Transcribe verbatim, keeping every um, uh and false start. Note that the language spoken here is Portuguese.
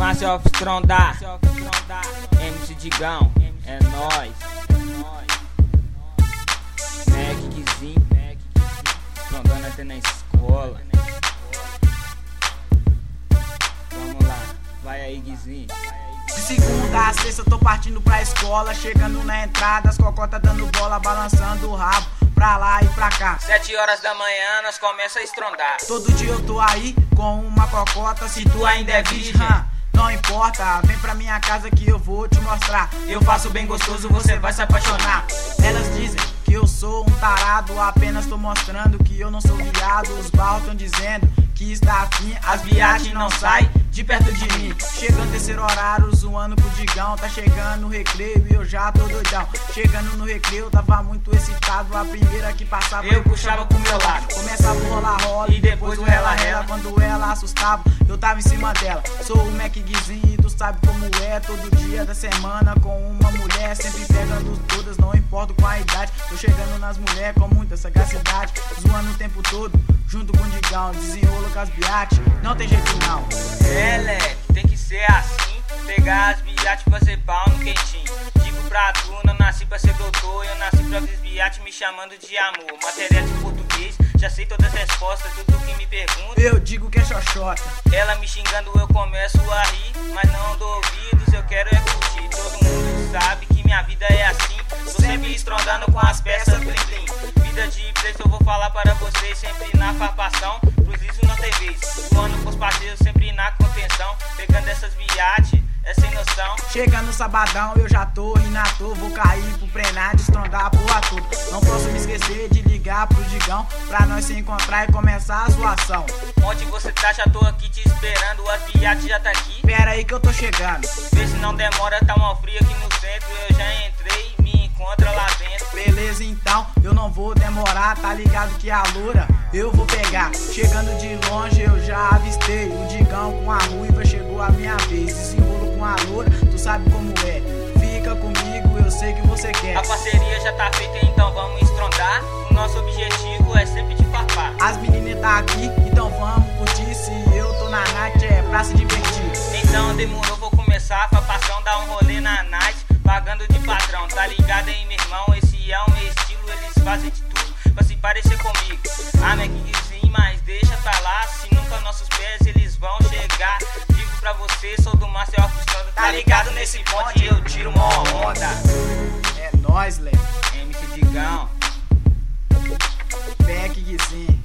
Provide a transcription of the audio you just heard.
Marcel Stronda, M C Digão, é nóis. Mac Guizinho, Strondando até na escola. Vamos lá, vai aí, Guizinho. De segunda a sexta eu tô partindo pra escola. Chegando na entrada, as cocota dando bola, balançando o rabo pra lá e pra cá. Sete horas da manhã nós começa a estrondar. Todo dia eu tô aí com uma cocota. Se tu ainda é virgem, não importa, vem pra minha casa que eu vou te mostrar. Eu faço bem gostoso, você vai se apaixonar. Elas dizem que eu sou um tarado, apenas tô mostrando que eu não sou viado. Os barros tão dizendo que está afim, as viagens não saem de perto de mim. Chegando terceiro horário, zoando com o Digão. Tá chegando no recreio e eu já tô doidão. Chegando no recreio, tava muito excitado. A primeira que passava eu puxava pro meu lado. Começava o rola-rola e depois o rela-rela. Quando ela assustava, eu tava em cima dela. Sou o Mac Guizinho e tu sabe como é. Todo dia da semana com uma mulher, sempre pegando todas, não importa com a idade. Tô chegando nas mulheres com muita sagacidade, zoando o tempo todo, junto com o Digão. Desenrolo com as biates, não tem jeito não. É, leque, tem que ser assim. Pegar as biates e fazer pau no quentinho. Digo pra tu, não nasci pra ser doutor. Eu nasci pra ver as biates me chamando de amor. Matéria de português, já sei todas as respostas, tudo que me pergunta. Eu digo que é xoxota. Ela me xingando, eu começo a rir, mas não dou ouvidos, eu quero é curtir. Todo mundo sabe que minha vida é assim. Tô sempre estrondando com as peças blim blim. Vida de preço eu vou falar para vocês, sempre na farpação, pros isso não tem vez. Voando com os parceiros, sempre na contenção, pegando essas biates, é sem noção. Chega no sabadão, eu já tô rindo à toa. Vou cair pro prenar, de estrondar a porra toda. Não posso me esquecer de ligar pro Digão, pra nós se encontrar e começar a zoação. Onde você tá? Já tô aqui te esperando, as biates já tá aqui. Pera aí que eu tô chegando. Vê se não demora, tá mal frio aqui no centro. Eu já entrei, me encontra lá dentro. Beleza então, eu não vou demorar, tá ligado que a loura eu vou pegar. Chegando de longe eu já avistei o Digão com a ruiva, chegou a minha vez. Desenrolo com a loura, tu sabe como é. Fica comigo, eu sei que você quer. A parceria já tá feita, então vamos estrondar. O nosso objetivo é sempre te farpar. As meninas tá aqui, então vamos curtir. Se eu tô na night é pra se divertir. Então demorou, vou começar a farpação, dar um rolê na night, pagando de patrão. Tá ligado aí, meu irmão, esse é o meu estilo. Eles fazem de tudo pra se parecer comigo. Ah, Mac Guizinho, mas deixa pra lá, se nunca nossos pés eles vão chegar. Digo pra você, sou do Marcel Stronda. Tá ligado nesse ponte, eu tiro uma onda. É nóis, Léo. M C Digão, Mac Guizinho.